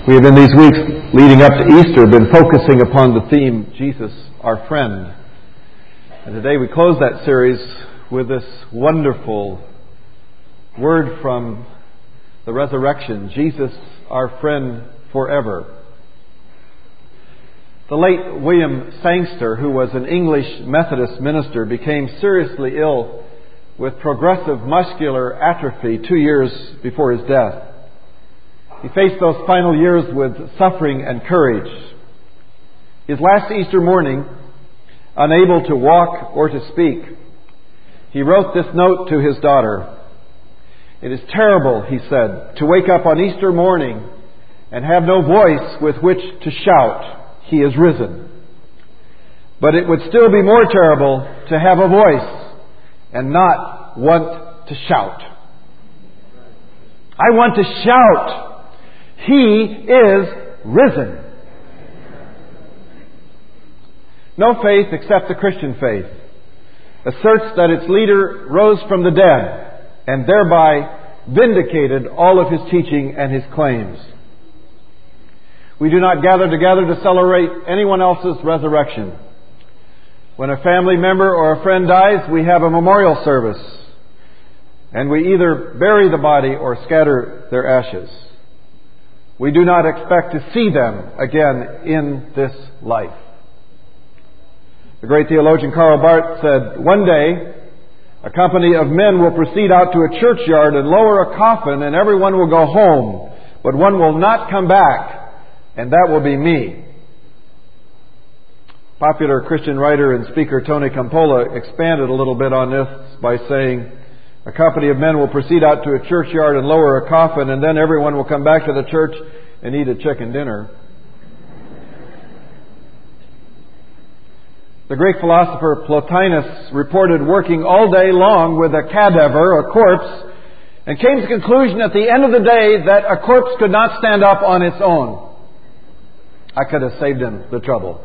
We have in these weeks leading up to Easter been focusing upon the theme, Jesus, our friend. And today we close that series with this wonderful word from the resurrection, Jesus, our friend forever. The late William Sangster, who was an English Methodist minister, became seriously ill with progressive muscular atrophy 2 years before his death. He faced those final years with suffering and courage. His last Easter morning, unable to walk or to speak, he wrote this note to his daughter. "It is terrible," he said, "to wake up on Easter morning and have no voice with which to shout, 'He is risen.' But it would still be more terrible to have a voice and not want to shout. I want to shout, 'He is risen.'" No faith except the Christian faith asserts that its leader rose from the dead and thereby vindicated all of his teaching and his claims. We do not gather together to celebrate anyone else's resurrection. When a family member or a friend dies, we have a memorial service, and we either bury the body or scatter their ashes. We do not expect to see them again in this life. The great theologian Karl Barth said, "One day, a company of men will proceed out to a churchyard and lower a coffin, and everyone will go home, but one will not come back, and that will be me." Popular Christian writer and speaker Tony Campolo expanded a little bit on this by saying, "A company of men will proceed out to a churchyard and lower a coffin, and then everyone will come back to the church and eat a chicken dinner." The Greek philosopher Plotinus reported working all day long with a cadaver, a corpse, and came to the conclusion at the end of the day that a corpse could not stand up on its own. I could have saved him the trouble.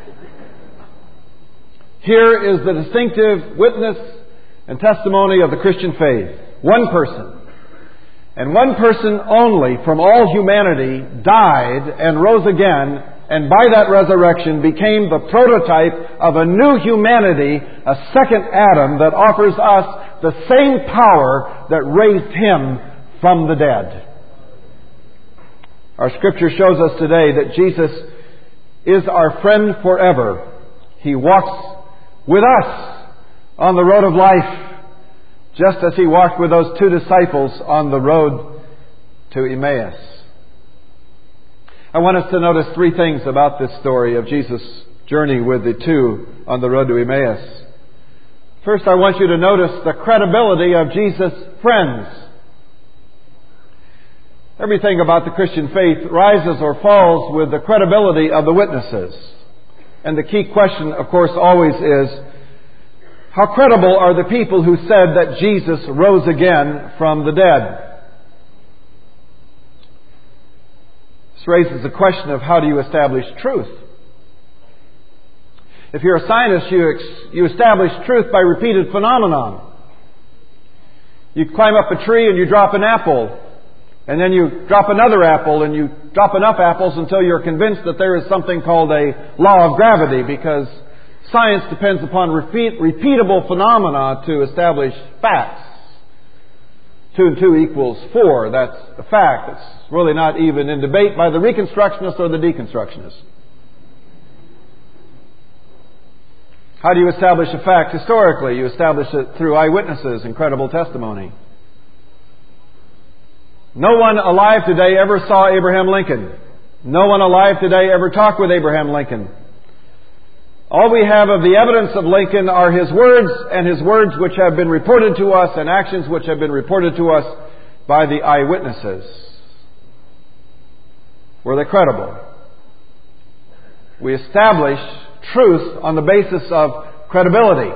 Here is the distinctive witness and testimony of the Christian faith. One person, and one person only from all humanity, died and rose again, and by that resurrection became the prototype of a new humanity, a second Adam that offers us the same power that raised him from the dead. Our scripture shows us today that Jesus is our friend forever. He walks with us on the road of life, just as he walked with those two disciples on the road to Emmaus. I want us to notice three things about this story of Jesus' journey with the two on the road to Emmaus. First, I want you to notice the credibility of Jesus' friends. Everything about the Christian faith rises or falls with the credibility of the witnesses. And the key question, of course, always is, how credible are the people who said that Jesus rose again from the dead? This raises the question of how do you establish truth? If you're a scientist, you establish truth by repeated phenomenon. You climb up a tree and you drop an apple, and then you drop another apple, and you drop enough apples until you're convinced that there is something called a law of gravity, because science depends upon repeatable phenomena to establish facts. 2 and 2 equals 4. That's a fact. It's really not even in debate by the Reconstructionists or the Deconstructionists. How do you establish a fact historically? You establish it through eyewitnesses and credible testimony. No one alive today ever saw Abraham Lincoln. No one alive today ever talked with Abraham Lincoln. All we have of the evidence of Lincoln are his words, and his words which have been reported to us, and actions which have been reported to us by the eyewitnesses. Were they credible? We establish truth on the basis of credibility.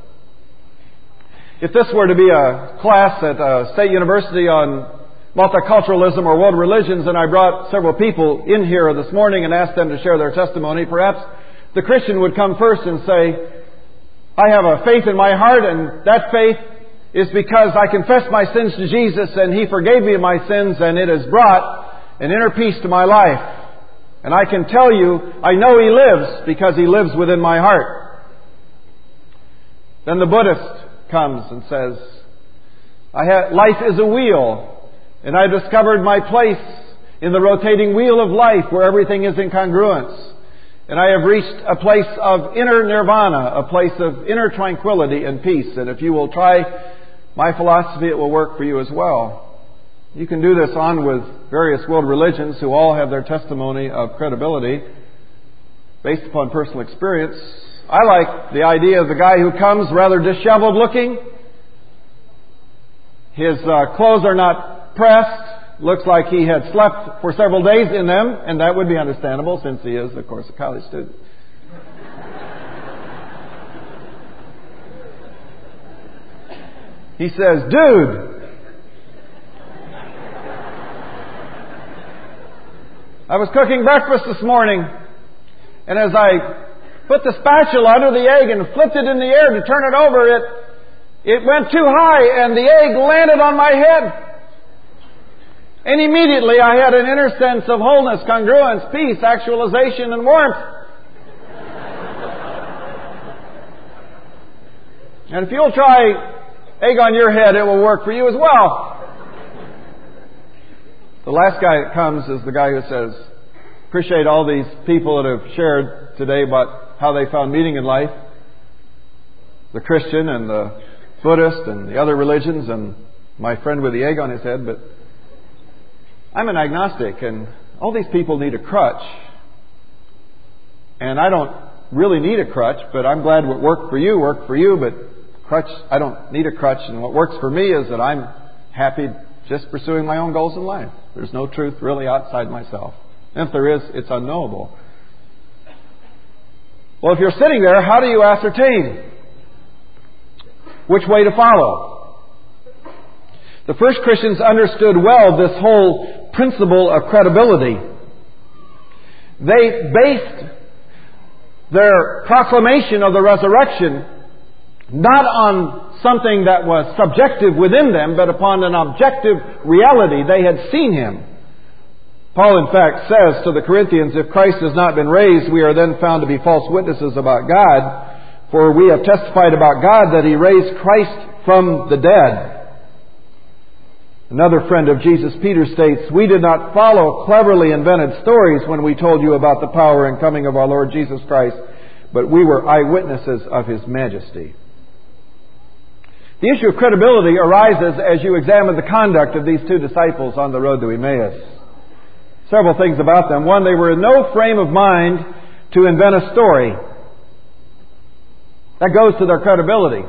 If this were to be a class at a state university on multiculturalism or world religions, and I brought several people in here this morning and asked them to share their testimony, perhaps the Christian would come first and say, "I have a faith in my heart, and that faith is because I confessed my sins to Jesus, and He forgave me of my sins, and it has brought an inner peace to my life. And I can tell you, I know He lives because He lives within my heart. Then the Buddhist comes and says, life is a wheel, and I discovered my place in the rotating wheel of life where everything is in congruence. And I have reached a place of inner nirvana, a place of inner tranquility and peace. And if you will try my philosophy, it will work for you as well. You can do this on with various world religions who all have their testimony of credibility based upon personal experience. I like the idea of the guy who comes rather disheveled looking. His clothes are not pressed. Looks like he had slept for several days in them, and that would be understandable since he is, of course, a college student. He says, "Dude, I was cooking breakfast this morning, and as I put the spatula under the egg and flipped it in the air to turn it over, it went too high and the egg landed on my head. And immediately I had an inner sense of wholeness, congruence, peace, actualization, and warmth. And if you'll try egg on your head, it will work for you as well." The last guy that comes is the guy who says, "Appreciate all these people that have shared today about how they found meaning in life. The Christian and the Buddhist and the other religions and my friend with the egg on his head, but I'm an agnostic and all these people need a crutch. And I don't really need a crutch, but I'm glad what worked for you, but crutch, I don't need a crutch. And what works for me is that I'm happy just pursuing my own goals in life. There's no truth really outside myself. And if there is, it's unknowable." Well, if you're sitting there, how do you ascertain which way to follow? The first Christians understood well this whole principle of credibility. They based their proclamation of the resurrection not on something that was subjective within them, but upon an objective reality. They had seen Him. Paul, in fact, says to the Corinthians, "If Christ has not been raised, we are then found to be false witnesses about God. For we have testified about God that He raised Christ from the dead." Another friend of Jesus, Peter, states, "We did not follow cleverly invented stories when we told you about the power and coming of our Lord Jesus Christ, but we were eyewitnesses of His majesty." The issue of credibility arises as you examine the conduct of these two disciples on the road to Emmaus. Several things about them. One, they were in no frame of mind to invent a story. That goes to their credibility.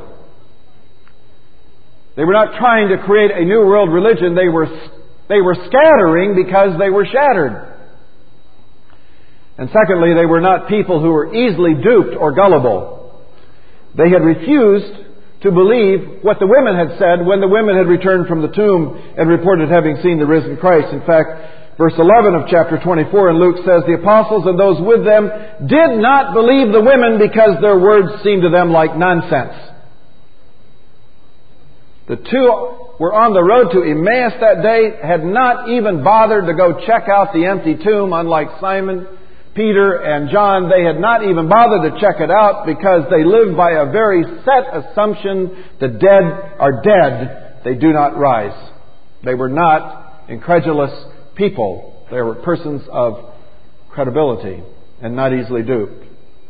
They were not trying to create a new world religion. They were scattering because they were shattered. And secondly, they were not people who were easily duped or gullible. They had refused to believe what the women had said when the women had returned from the tomb and reported having seen the risen Christ. In fact, verse 11 of chapter 24 in Luke says, "The apostles and those with them did not believe the women because their words seemed to them like nonsense." The two were on the road to Emmaus that day, had not even bothered to go check out the empty tomb, unlike Simon, Peter, and John. They had not even bothered to check it out because they lived by a very set assumption: the dead are dead, they do not rise. They were not incredulous people. They were persons of credibility and not easily duped.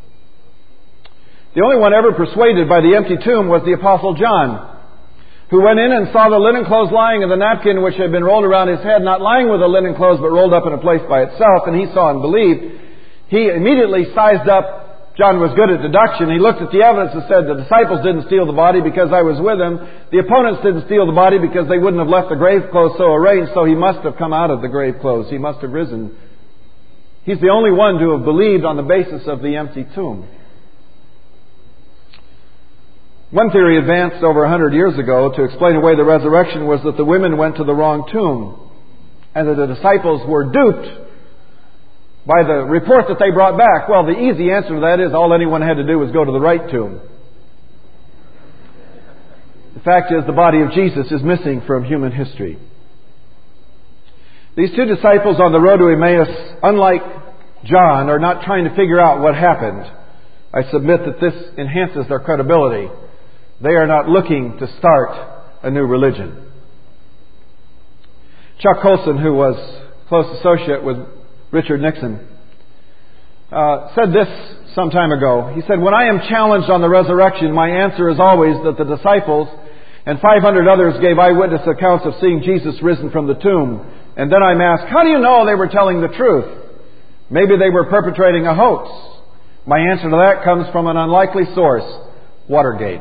The only one ever persuaded by the empty tomb was the Apostle John, who went in and saw the linen clothes lying and the napkin which had been rolled around his head, not lying with the linen clothes, but rolled up in a place by itself, and he saw and believed. He immediately sized up. John was good at deduction. He looked at the evidence and said, "The disciples didn't steal the body because I was with them. The opponents didn't steal the body because they wouldn't have left the grave clothes so arranged, so he must have come out of the grave clothes. He must have risen." He's the only one to have believed on the basis of the empty tomb. One theory advanced over 100 years ago to explain away the resurrection was that the women went to the wrong tomb and that the disciples were duped by the report that they brought back. Well, the easy answer to that is all anyone had to do was go to the right tomb. The fact is the body of Jesus is missing from human history. These two disciples on the road to Emmaus, unlike John, are not trying to figure out what happened. I submit that this enhances their credibility. They are not looking to start a new religion. Chuck Colson, who was a close associate with Richard Nixon, said this some time ago. He said, "When I am challenged on the resurrection, my answer is always that the disciples and 500 others gave eyewitness accounts of seeing Jesus risen from the tomb. And then I'm asked, how do you know they were telling the truth? Maybe they were perpetrating a hoax. My answer to that comes from an unlikely source, Watergate.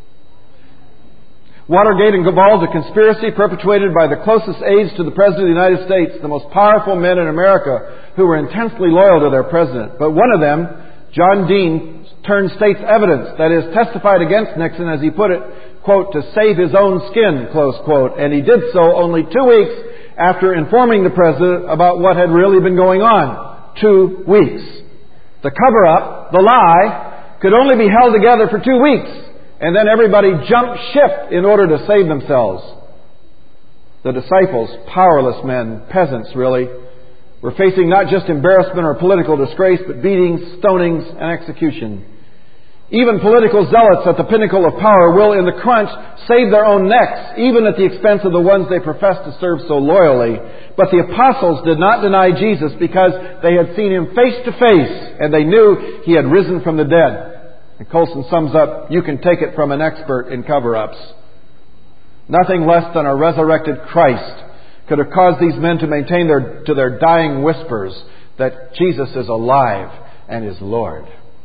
Watergate involved a conspiracy perpetrated by the closest aides to the President of the United States, the most powerful men in America, who were intensely loyal to their president. But one of them, John Dean, turned state's evidence, that is, testified against Nixon, as he put it, quote, to save his own skin, close quote. And he did so only 2 weeks after informing the president about what had really been going on. 2 weeks. The cover-up, the lie, could only be held together for 2 weeks. And then everybody jumped ship in order to save themselves. The disciples, powerless men, peasants really, were facing not just embarrassment or political disgrace, but beatings, stonings, and execution. Even political zealots at the pinnacle of power will, in the crunch, save their own necks, even at the expense of the ones they profess to serve so loyally. But the apostles did not deny Jesus because they had seen Him face to face, and they knew He had risen from the dead. And Colson sums up, you can take it from an expert in cover-ups. Nothing less than a resurrected Christ could have caused these men to maintain to their dying whispers that Jesus is alive and is Lord.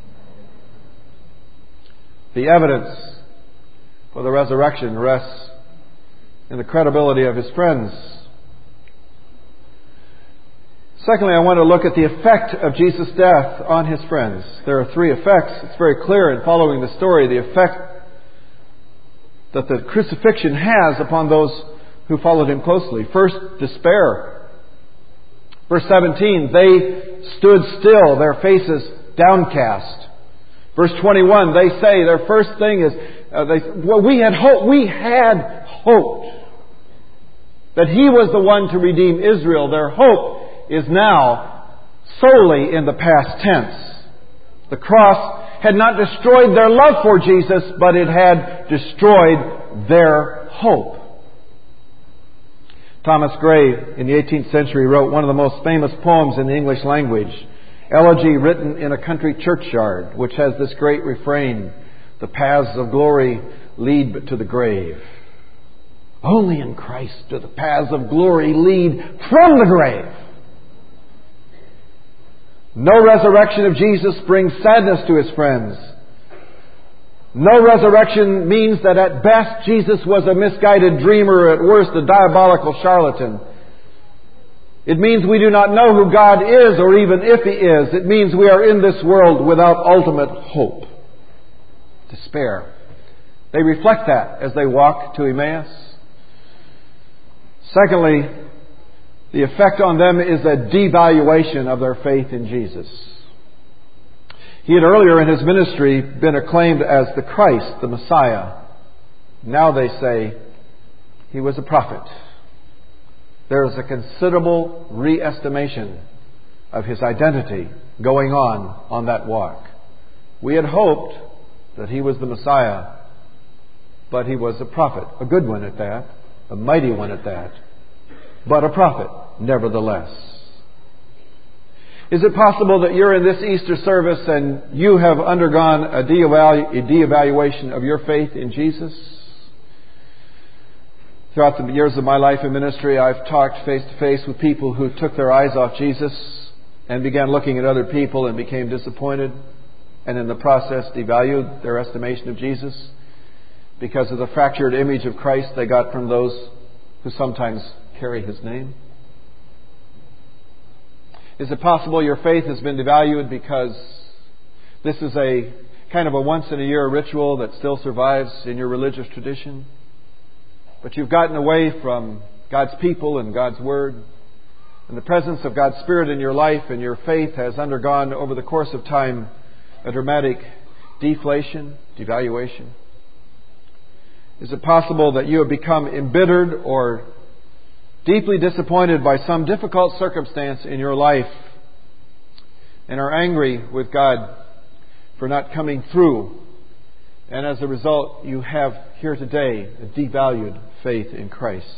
The evidence for the resurrection rests in the credibility of His friends. Secondly, I want to look at the effect of Jesus' death on His friends. There are 3 effects. It's very clear in following the story, the effect that the crucifixion has upon those who followed Him closely. First, despair. Verse 17, they stood still, their faces downcast. Verse 21, they say, their first thing is, we had hoped that He was the one to redeem Israel. Their hope is now solely in the past tense. The cross had not destroyed their love for Jesus, but it had destroyed their hope. Thomas Gray, in the 18th century, wrote one of the most famous poems in the English language, Elegy written in a country churchyard, which has this great refrain, the paths of glory lead but to the grave. Only in Christ do the paths of glory lead from the grave. No resurrection of Jesus brings sadness to His friends. No resurrection means that at best Jesus was a misguided dreamer, at worst a diabolical charlatan. It means we do not know who God is, or even if He is. It means we are in this world without ultimate hope. Despair. They reflect that as they walk to Emmaus. Secondly, the effect on them is a devaluation of their faith in Jesus. He had earlier in His ministry been acclaimed as the Christ, the Messiah. Now they say He was a prophet. There is a considerable re-estimation of His identity going on that walk. We had hoped that He was the Messiah, but He was a prophet, a good one at that, a mighty one at that, but a prophet nevertheless. Is it possible that you're in this Easter service and you have undergone a de-evaluation of your faith in Jesus? Throughout the years of my life in ministry, I've talked face to face with people who took their eyes off Jesus and began looking at other people and became disappointed, and in the process devalued their estimation of Jesus because of the fractured image of Christ they got from those who sometimes carry His name. Is it possible your faith has been devalued because this is a kind of a once-in-a-year ritual that still survives in your religious tradition? But you've gotten away from God's people and God's Word, and the presence of God's Spirit in your life, and your faith has undergone over the course of time a dramatic deflation, deeply disappointed by some difficult circumstance in your life and are angry with God for not coming through. And as a result, you have here today a devalued faith in Christ.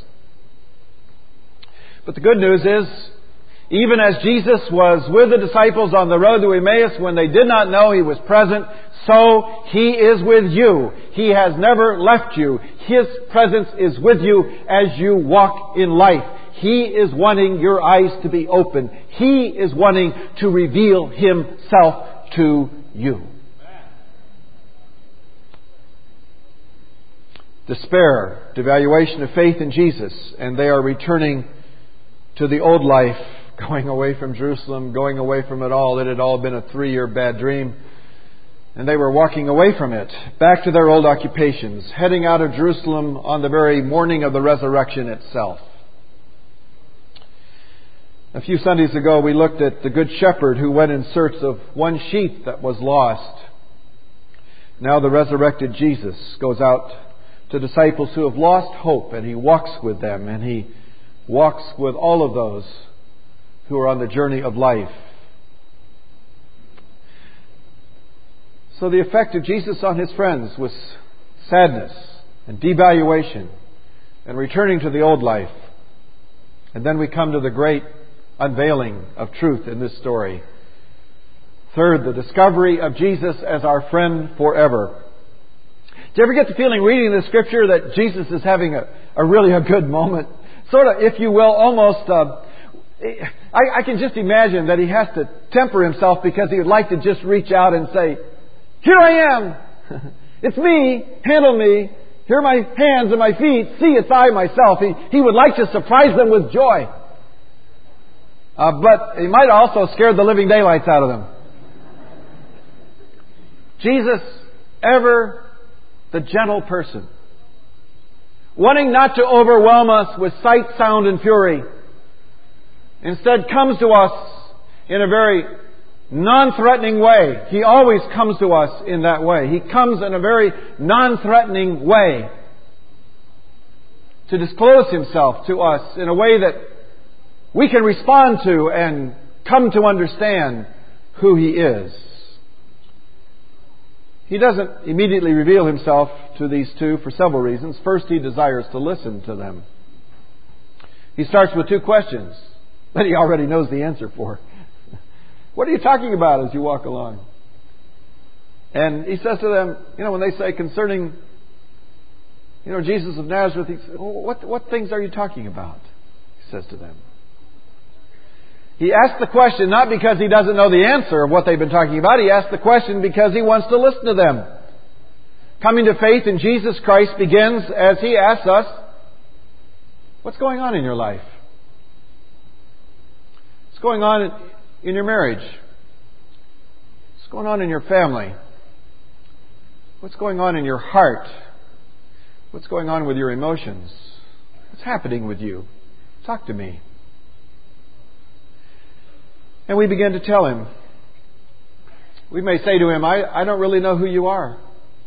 But the good news is, even as Jesus was with the disciples on the road to Emmaus when they did not know He was present, so He is with you. He has never left you. His presence is with you as you walk in life. He is wanting your eyes to be open. He is wanting to reveal Himself to you. Despair, devaluation of faith in Jesus, and they are returning to the old life, going away from Jerusalem, going away from it all. It had all been a 3-year bad dream. And they were walking away from it, back to their old occupations, heading out of Jerusalem on the very morning of the resurrection itself. A few Sundays ago, we looked at the Good Shepherd who went in search of one sheep that was lost. Now the resurrected Jesus goes out to disciples who have lost hope, and He walks with them, and He walks with all of those who are on the journey of life. So the effect of Jesus on His friends was sadness and devaluation and returning to the old life. And then we come to the great unveiling of truth in this story. Third, the discovery of Jesus as our friend forever. Do you ever get the feeling reading the Scripture that Jesus is having a really good moment? Sort of, if you will, almost... I can just imagine that He has to temper Himself because He would like to just reach out and say, "Here I am! It's me! Handle me! Here are my hands and my feet! See, it's I myself!" He would like to surprise them with joy. But He might also scare the living daylights out of them. Jesus, ever the gentle person, wanting not to overwhelm us with sight, sound, and fury, instead comes to us in a very non-threatening way. He always comes to us in that way. He comes in a very non-threatening way to disclose Himself to us in a way that we can respond to and come to understand who He is. He doesn't immediately reveal Himself to these two for several reasons. First, He desires to listen to them. He starts with 2 questions that He already knows the answer for. What are you talking about as you walk along? And He says to them, when they say concerning, Jesus of Nazareth, He says, what things are you talking about? He says to them. He asks the question not because He doesn't know the answer of what they've been talking about. He asks the question because He wants to listen to them. Coming to faith in Jesus Christ begins as He asks us, what's going on in your life? What's going on in your marriage? What's going on in your family? What's going on in your heart? What's going on with your emotions? What's happening with you? Talk to me. And we begin to tell Him. We may say to Him, I don't really know who you are.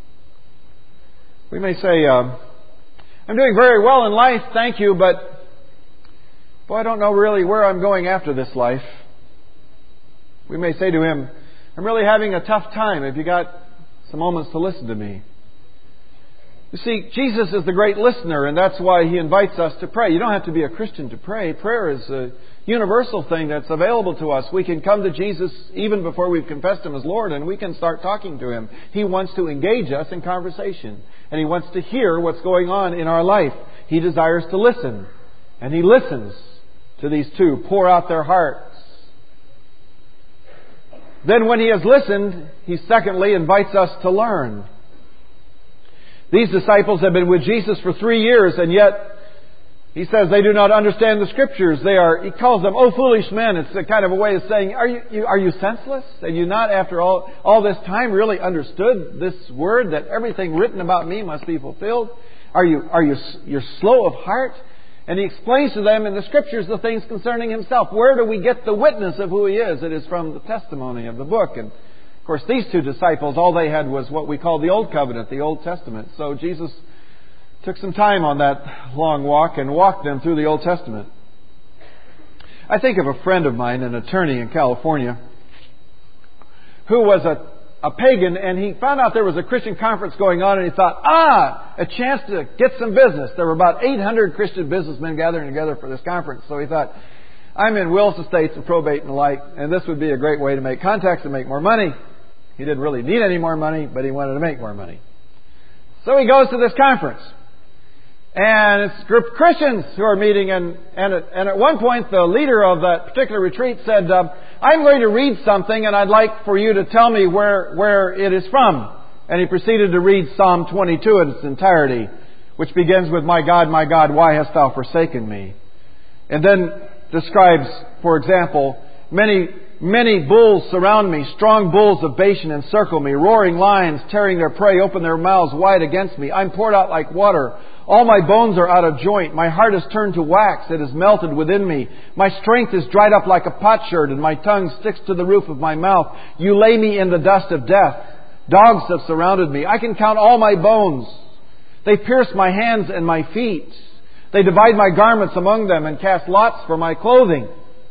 We may say, I'm doing very well in life, thank you, but boy, I don't know really where I'm going after this life. We may say to Him, I'm really having a tough time. Have you got some moments to listen to me? You see, Jesus is the great listener, and that's why He invites us to pray. You don't have to be a Christian to pray. Prayer is a universal thing that's available to us. We can come to Jesus even before we've confessed Him as Lord, and we can start talking to Him. He wants to engage us in conversation, and He wants to hear what's going on in our life. He desires to listen, and He listens to these two pour out their hearts. Then when He has listened, He secondly invites us to learn. These disciples have been with Jesus for 3 years, and yet He says they do not understand the Scriptures. He calls them, "Oh, foolish men." It's a kind of a way of saying, are you senseless? Have you not, after all this time, really understood this word that everything written about me must be fulfilled? You're slow of heart? And He explains to them in the Scriptures the things concerning Himself. Where do we get the witness of who He is? It is from the testimony of the book. And of course, these two disciples, all they had was what we call the Old Covenant, the Old Testament. So Jesus Took some time on that long walk and walked them through the Old Testament. I think of a friend of mine, an attorney in California, who was a pagan, and he found out there was a Christian conference going on, and he thought, a chance to get some business. There were about 800 Christian businessmen gathering together for this conference. So he thought, I'm in wills, estates, and probate and the like, and this would be a great way to make contacts and make more money. He didn't really need any more money, but he wanted to make more money. So he goes to this conference. And it's a group of Christians who are meeting, and at one point the leader of that particular retreat said, I'm going to read something, and I'd like for you to tell me where it is from. And he proceeded to read Psalm 22 in its entirety, which begins with, my God, why hast thou forsaken me? And then describes, for example, many bulls surround me, strong bulls of Bashan encircle me, roaring lions tearing their prey open their mouths wide against me. I'm poured out like water. All my bones are out of joint. My heart is turned to wax. It is melted within me. My strength is dried up like a potsherd, and my tongue sticks to the roof of my mouth. You lay me in the dust of death. Dogs have surrounded me. I can count all my bones. They pierce my hands and my feet. They divide my garments among them and cast lots for my clothing.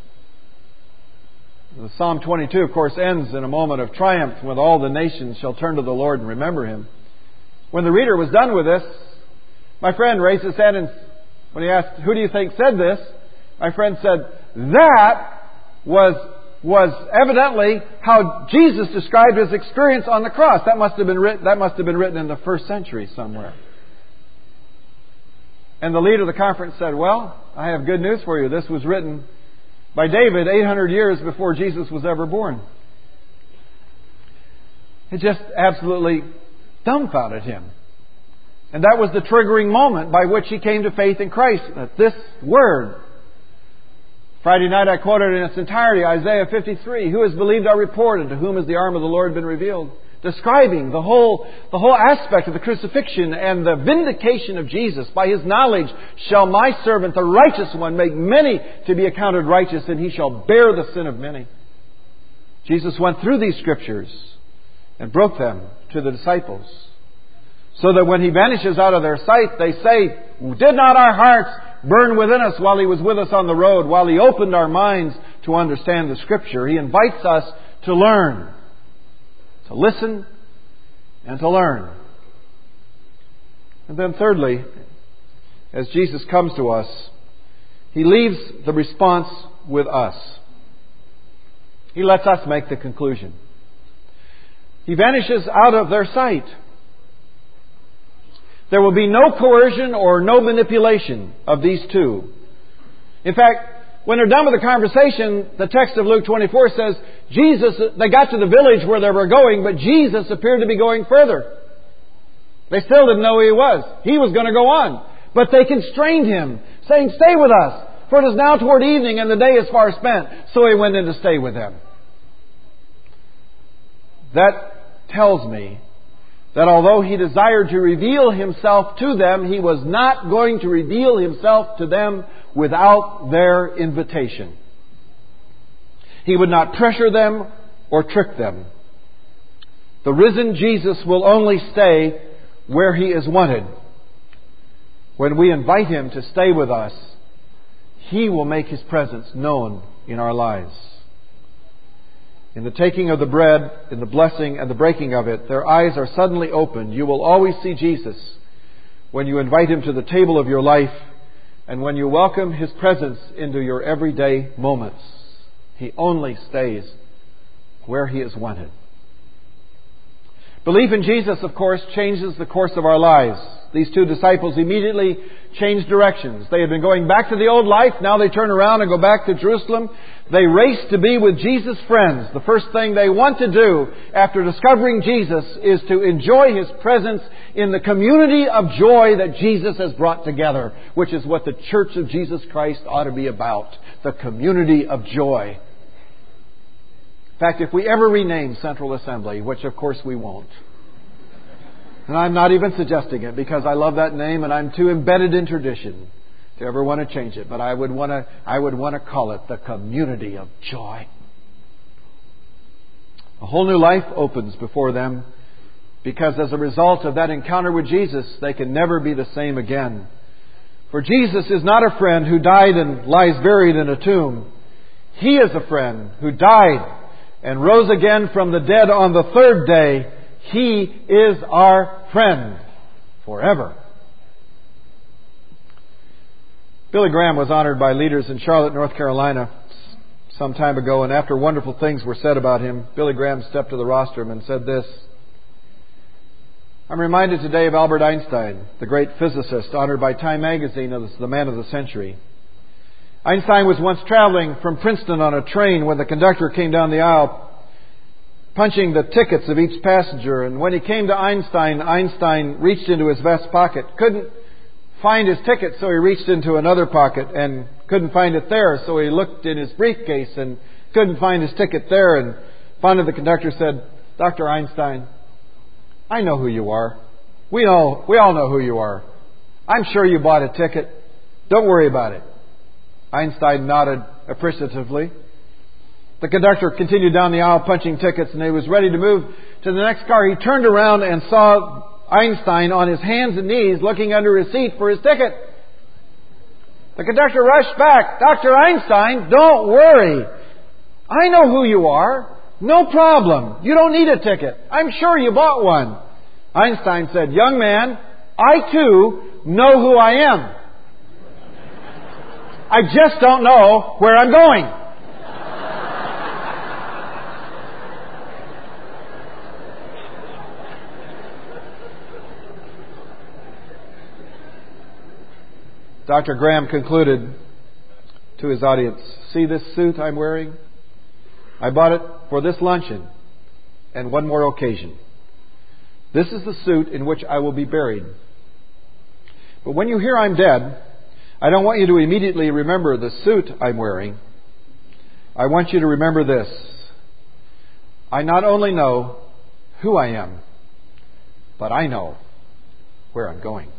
The Psalm 22, of course, ends in a moment of triumph when all the nations shall turn to the Lord and remember Him. When the reader was done with this, my friend raised his hand, and when he asked, who do you think said this? My friend said, that was evidently how Jesus described His experience on the cross. That must have been written in the first century somewhere. And the leader of the conference said, well, I have good news for you. This was written by David 800 years before Jesus was ever born. It just absolutely dumbfounded him. And that was the triggering moment by which he came to faith in Christ. That this word. Friday night I quoted in its entirety Isaiah 53. Who has believed our report, and to whom has the arm of the Lord been revealed? Describing the whole aspect of the crucifixion and the vindication of Jesus. By His knowledge shall my servant, the righteous one, make many to be accounted righteous, and he shall bear the sin of many. Jesus went through these scriptures and broke them to the disciples, so that when He vanishes out of their sight, they say, did not our hearts burn within us while He was with us on the road, while He opened our minds to understand the Scripture? He invites us to learn, to listen, and to learn. And then thirdly, as Jesus comes to us, He leaves the response with us. He lets us make the conclusion. He vanishes out of their sight. There will be no coercion or no manipulation of these two. In fact, when they're done with the conversation, the text of Luke 24 says, they got to the village where they were going, but Jesus appeared to be going further. They still didn't know who He was. He was going to go on. But they constrained Him, saying, stay with us, for it is now toward evening and the day is far spent. So He went in to stay with them. That tells me that although He desired to reveal Himself to them, He was not going to reveal Himself to them without their invitation. He would not pressure them or trick them. The risen Jesus will only stay where He is wanted. When we invite Him to stay with us, He will make His presence known in our lives. In the taking of the bread, in the blessing and the breaking of it, their eyes are suddenly opened. You will always see Jesus when you invite Him to the table of your life and when you welcome His presence into your everyday moments. He only stays where He is wanted. Belief in Jesus, of course, changes the course of our lives. These two disciples immediately changed directions. They had been going back to the old life. Now they turn around and go back to Jerusalem. They race to be with Jesus' friends. The first thing they want to do after discovering Jesus is to enjoy His presence in the community of joy that Jesus has brought together, which is what the Church of Jesus Christ ought to be about. The community of joy. In fact, if we ever rename Central Assembly, which of course we won't, and I'm not even suggesting it because I love that name and I'm too embedded in tradition to ever want to change it. But I would want to call it the community of joy. A whole new life opens before them because as a result of that encounter with Jesus, they can never be the same again. For Jesus is not a friend who died and lies buried in a tomb. He is a friend who died and rose again from the dead on the third day. He is our friend forever. Billy Graham was honored by leaders in Charlotte, North Carolina some time ago, and after wonderful things were said about him, Billy Graham stepped to the rostrum and said this: I'm reminded today of Albert Einstein, the great physicist honored by Time magazine as the man of the century. Einstein was once traveling from Princeton on a train when the conductor came down the aisle punching the tickets of each passenger, and when he came to Einstein reached into his vest pocket, couldn't find his ticket, so he reached into another pocket and couldn't find it there, so he looked in his briefcase and couldn't find his ticket there, and finally the conductor said, Dr. Einstein, I know who you are. We all know who you are. I'm sure you bought a ticket. Don't worry about it. Einstein nodded appreciatively. The conductor continued down the aisle punching tickets, and he was ready to move to the next car. He turned around and saw Einstein on his hands and knees looking under his seat for his ticket. The conductor rushed back. Dr. Einstein, don't worry. I know who you are. No problem. You don't need a ticket. I'm sure you bought one. Einstein said, young man, I too know who I am. I just don't know where I'm going. Dr. Graham concluded to his audience, see this suit I'm wearing? I bought it for this luncheon and one more occasion. This is the suit in which I will be buried. But when you hear I'm dead, I don't want you to immediately remember the suit I'm wearing. I want you to remember this. I not only know who I am, but I know where I'm going.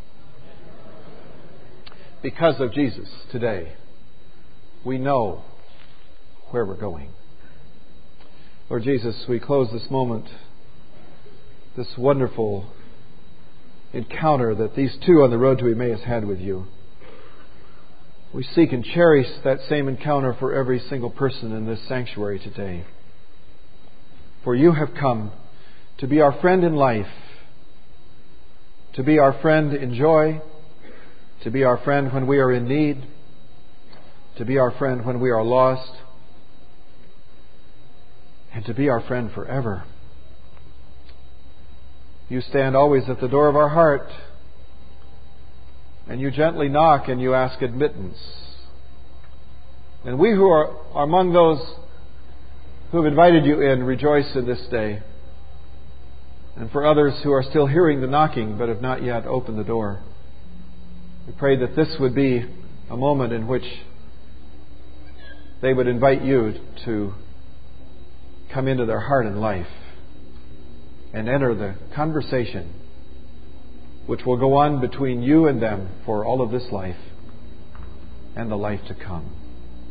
Because of Jesus today, we know where we're going. Lord Jesus, we close this moment, this wonderful encounter that these two on the road to Emmaus had with you. We seek and cherish that same encounter for every single person in this sanctuary today. For you have come to be our friend in life, to be our friend in joy, to be our friend when we are in need, to be our friend when we are lost, and to be our friend forever. You stand always at the door of our heart, and you gently knock and you ask admittance. And we who are among those who have invited you in rejoice in this day. And for others who are still hearing the knocking but have not yet opened the door, we pray that this would be a moment in which they would invite you to come into their heart and life and enter the conversation which will go on between you and them for all of this life and the life to come.